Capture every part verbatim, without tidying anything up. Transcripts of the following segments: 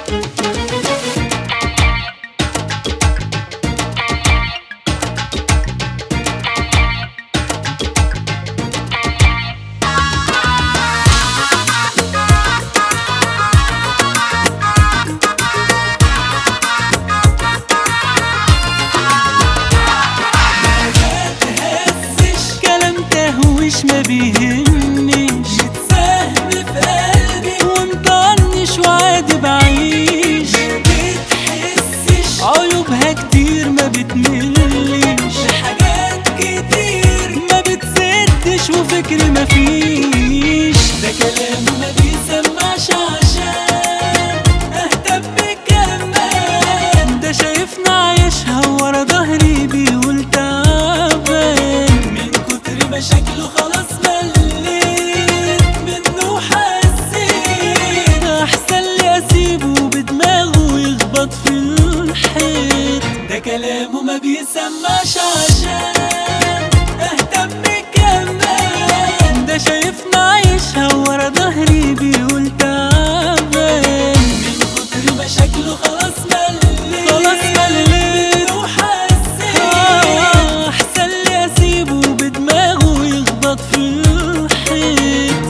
ما بيهمنيش، متساهم في قلبي ومطنش وعادي بعيش. ما بتحسش عيوبها كتير ما بتمليش، حاجات كتير ما بتسدش وفكري مفيش. ده كلام ما بيسمعش عشان اهتم كمان. ده شايفنا عايشها ورا ظهري بيقول تعبان. من كتر مشاكله خلاص مليت منه حسيت. احسن لي اسيبه بدماغه يخبط في الحيط. ده كلامه ما بيسمعش عشان اهتم كمان. ده شايفنا عايشها ورا ظهري بيقول تعبان. من كتر مشاكله خلاص مليت خلاص مليت منه حسيت. آه، احسن لي اسيبه بدماغه يخبط في الحيط.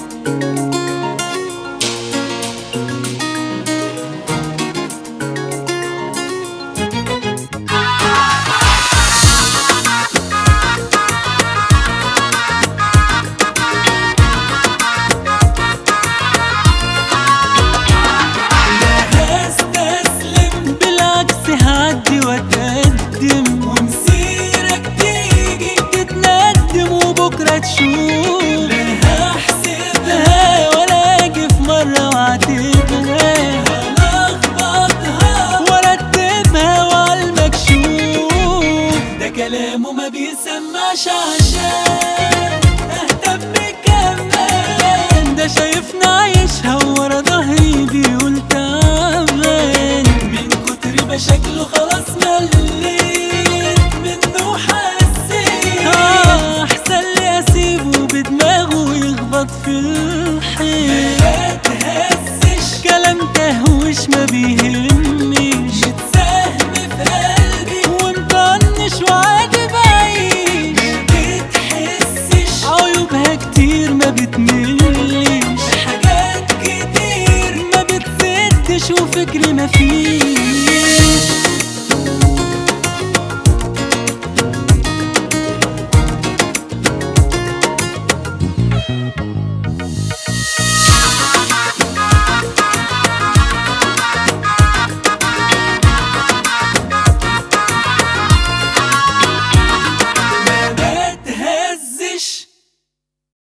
بالعكس هعدي واتقدم، ومسيرك تيجي تتندم وبكره تشوف. لا هحسبها ها ولا اجي في مره واعاتبها، هلخبطها وارتبها وعلى المكشوف. ده كلامه ما بيسمعش عشان اهتم كمان. ده شايفنا عايشها ورا ظهري بيقول تعبان. من كتر مشاكله خلاص مليت منه حسيت. آه، احسن لي اسيبه بدماغه يخبط في الحيط. ما تهزش كلام تهوش ما بيهمنيش، متساهم في قلبي ومطنش وعادي بعيش. ما بتحسش عيوبها كتير ما بتمليش، حاجات كتير ما بتسدش وفكري مفيش.